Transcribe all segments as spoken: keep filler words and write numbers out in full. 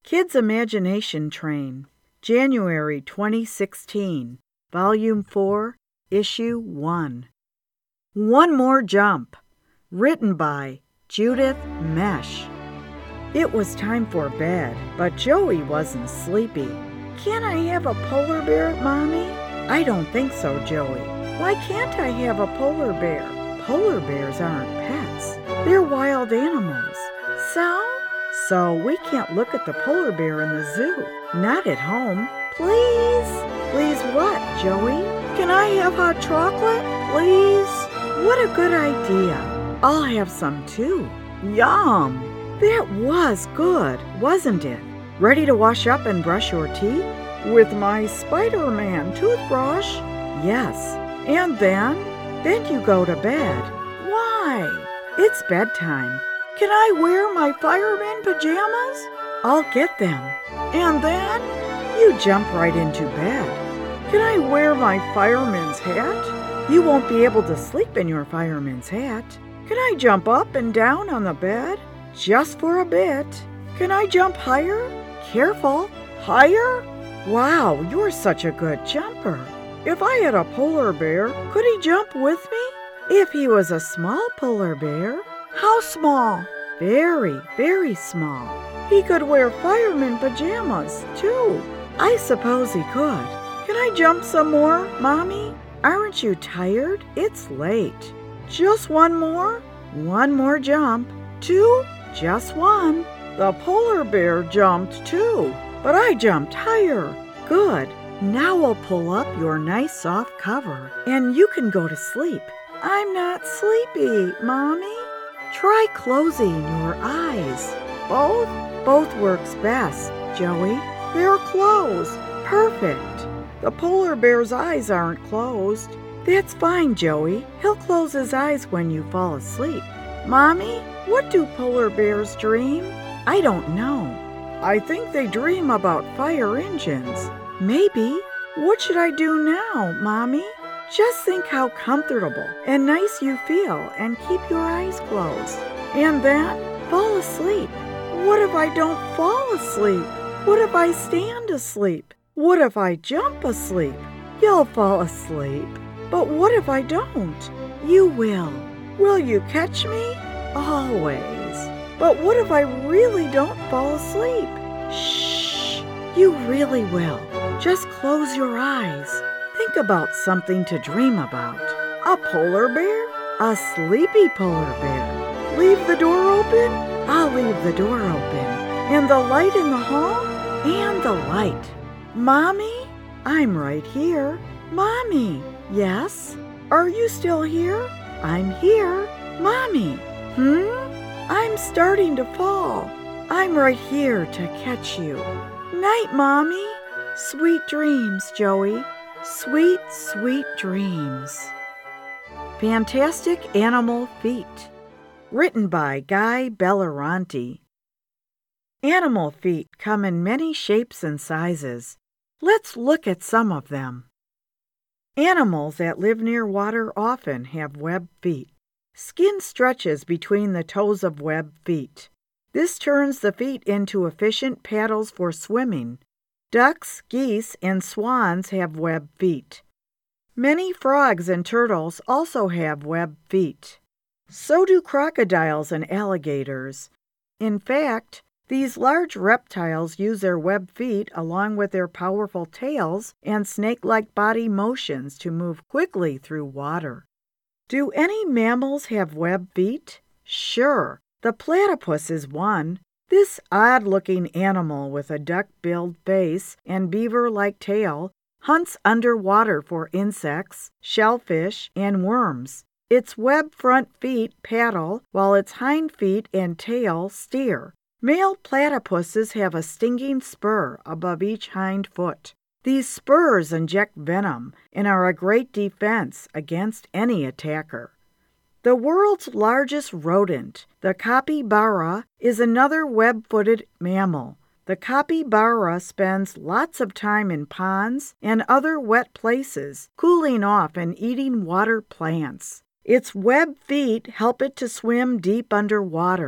Kids Imagination Train, January twenty sixteen, Volume four, Issue one. One More Jump, written by Judith Mesh. It was time for bed, but Joey wasn't sleepy. "Can I have a polar bear, Mommy?" "I don't think so, Joey." "Why can't I have a polar bear?" "Polar bears aren't pets. They're wild animals." "So?" "So we can't look at the polar bear in the zoo. Not at home." "Please?" "Please what, Joey?" "Can I have hot chocolate, please?" "What a good idea. I'll have some too." Yum! That was good, wasn't it? Ready to wash up and brush your teeth? With my Spider-Man toothbrush? Yes. And then? Then you go to bed. Why? It's bedtime. Can I wear my fireman pajamas? I'll get them. And then? You jump right into bed. Can I wear my fireman's hat? You won't be able to sleep in your fireman's hat. Can I jump up and down on the bed? Just for a bit. Can I jump higher? Careful. Higher? Wow, you're such a good jumper. If I had a polar bear, could he jump with me? If he was a small polar bear? How small? Very, very small. He could wear fireman pajamas, too. I suppose he could. Can I jump some more, Mommy? Aren't you tired? It's late. Just one more? One more jump. Two? Just one. The polar bear jumped too, but I jumped higher. Good. Now we'll pull up your nice soft cover, and you can go to sleep. I'm not sleepy, Mommy. Try closing your eyes. Both? Both works best, Joey. They're closed. Perfect. The polar bear's eyes aren't closed. That's fine, Joey. He'll close his eyes when you fall asleep. Mommy, what do polar bears dream? I don't know. I think they dream about fire engines. Maybe. What should I do now, Mommy? Just think how comfortable and nice you feel and keep your eyes closed. And then fall asleep. What if I don't fall asleep? What if I stand asleep? What if I jump asleep? You'll fall asleep. But what if I don't? You will. Will you catch me? Always. But what if I really don't fall asleep? Shh. You really will. Just close your eyes. Think about something to dream about. A polar bear? A sleepy polar bear. Leave the door open? I'll leave the door open. And the light in the hall? And the light. Mommy? I'm right here. Mommy? Yes? Are you still here? I'm here. Mommy? Hmm? I'm starting to fall. I'm right here to catch you. Night, Mommy. Sweet dreams, Joey. Sweet, sweet dreams. Fantastic Animal Feet, written by Guy Belleranti. Animal feet come in many shapes and sizes. Let's look at some of them. Animals that live near water often have webbed feet. Skin stretches between the toes of webbed feet. This turns the feet into efficient paddles for swimming. Ducks, geese, and swans have webbed feet. Many frogs and turtles also have webbed feet. So do crocodiles and alligators. In fact, these large reptiles use their webbed feet along with their powerful tails and snake-like body motions to move quickly through water. Do any mammals have webbed feet? Sure. The platypus is one. This odd-looking animal with a duck-billed face and beaver-like tail hunts underwater for insects, shellfish, and worms. Its webbed front feet paddle while its hind feet and tail steer. Male platypuses have a stinging spur above each hind foot. These spurs inject venom and are a great defense against any attacker. The world's largest rodent, the capybara, is another web-footed mammal. The capybara spends lots of time in ponds and other wet places, cooling off and eating water plants. Its webbed feet help it to swim deep underwater.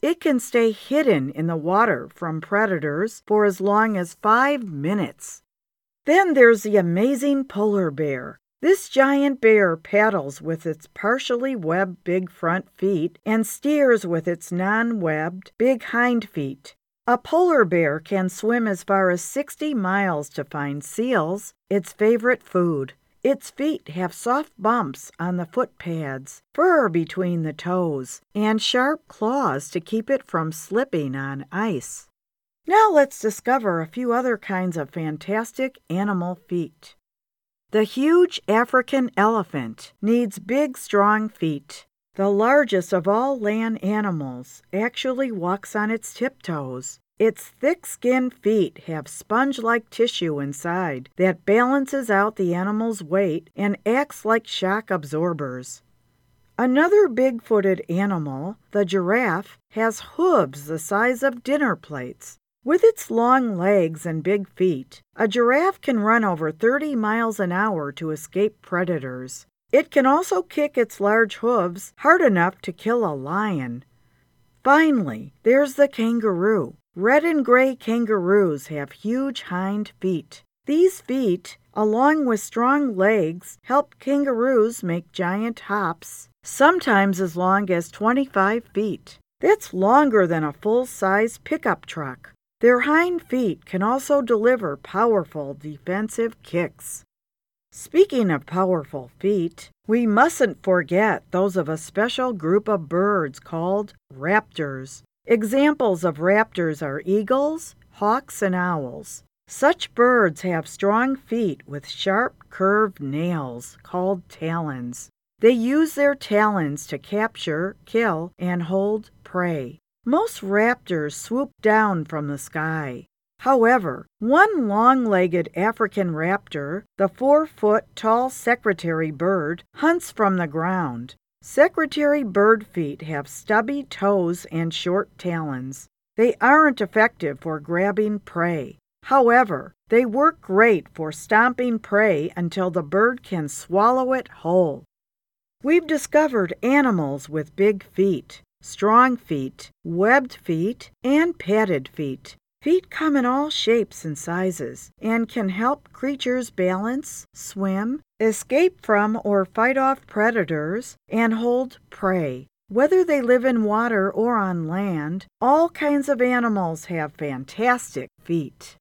It can stay hidden in the water from predators for as long as five minutes. Then there's the amazing polar bear. This giant bear paddles with its partially webbed big front feet and steers with its non-webbed big hind feet. A polar bear can swim as far as sixty miles to find seals, its favorite food. Its feet have soft bumps on the foot pads, fur between the toes, and sharp claws to keep it from slipping on ice. Now let's discover a few other kinds of fantastic animal feet. The huge African elephant needs big, strong feet. The largest of all land animals actually walks on its tiptoes. Its thick-skinned feet have sponge-like tissue inside that balances out the animal's weight and acts like shock absorbers. Another big-footed animal, the giraffe, has hooves the size of dinner plates. With its long legs and big feet, a giraffe can run over thirty miles an hour to escape predators. It can also kick its large hooves hard enough to kill a lion. Finally, there's the kangaroo. Red and gray kangaroos have huge hind feet. These feet, along with strong legs, help kangaroos make giant hops, sometimes as long as twenty-five feet. That's longer than a full-size pickup truck. Their hind feet can also deliver powerful defensive kicks. Speaking of powerful feet, we mustn't forget those of a special group of birds called raptors. Examples of raptors are eagles, hawks, and owls. Such birds have strong feet with sharp, curved nails called talons. They use their talons to capture, kill, and hold prey. Most raptors swoop down from the sky. However, one long-legged African raptor, the four-foot-tall secretary bird, hunts from the ground. Secretary bird feet have stubby toes and short talons. They aren't effective for grabbing prey. However, they work great for stomping prey until the bird can swallow it whole. We've discovered animals with big feet, strong feet, webbed feet, and padded feet. Feet come in all shapes and sizes and can help creatures balance, swim, escape from or fight off predators, and hold prey. Whether they live in water or on land, all kinds of animals have fantastic feet.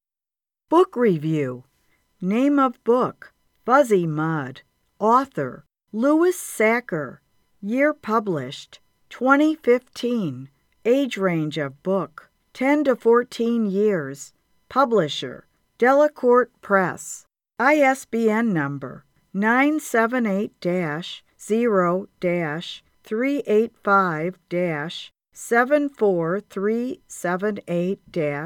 Book review. Name of book, Fuzzy Mud. Author, Louis Sachar. Year published, twenty fifteen. Age range of book, ten to fourteen years. Publisher, Delacorte Press. I S B N number, nine seven eight zero three eight five seven four three seven eight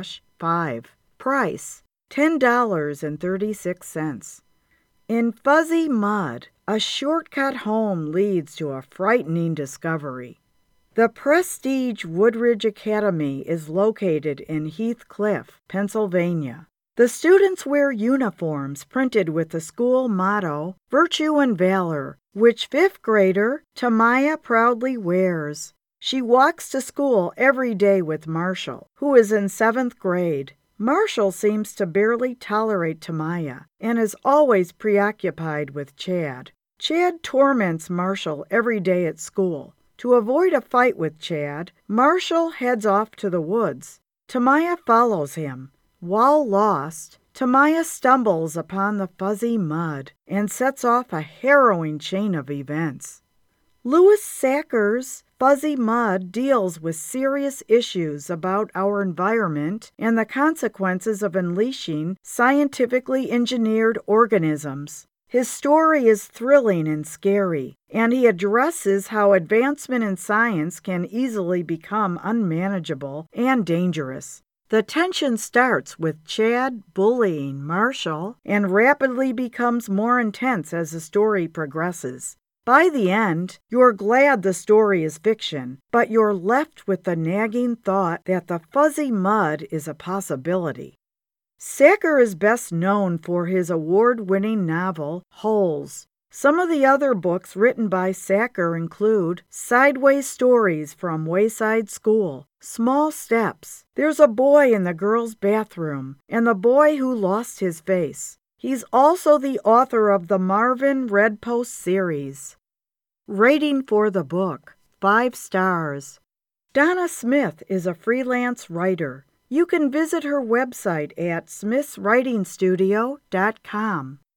five. Price, ten dollars and thirty-six cents. In Fuzzy Mud, a shortcut home leads to a frightening discovery. The Prestige Woodridge Academy is located in Heathcliff, Pennsylvania. The students wear uniforms printed with the school motto, Virtue and Valor, which fifth grader Tamaya proudly wears. She walks to school every day with Marshall, who is in seventh grade. Marshall seems to barely tolerate Tamaya and is always preoccupied with Chad. Chad torments Marshall every day at school. To avoid a fight with Chad, Marshall heads off to the woods. Tamaya follows him. While lost, Tamaya stumbles upon the fuzzy mud and sets off a harrowing chain of events. Louis Sachar's Fuzzy Mud deals with serious issues about our environment and the consequences of unleashing scientifically engineered organisms. His story is thrilling and scary, and he addresses how advancement in science can easily become unmanageable and dangerous. The tension starts with Chad bullying Marshall and rapidly becomes more intense as the story progresses. By the end, you're glad the story is fiction, but you're left with the nagging thought that the fuzzy mud is a possibility. Sachar is best known for his award-winning novel, Holes. Some of the other books written by Sacker include Sideways Stories from Wayside School, Small Steps, There's a Boy in the Girls' Bathroom, and The Boy Who Lost His Face. He's also the author of the Marvin Red Post series. Rating for the book, five stars. Donna Smith is a freelance writer. You can visit her website at smiths writing studio dot com.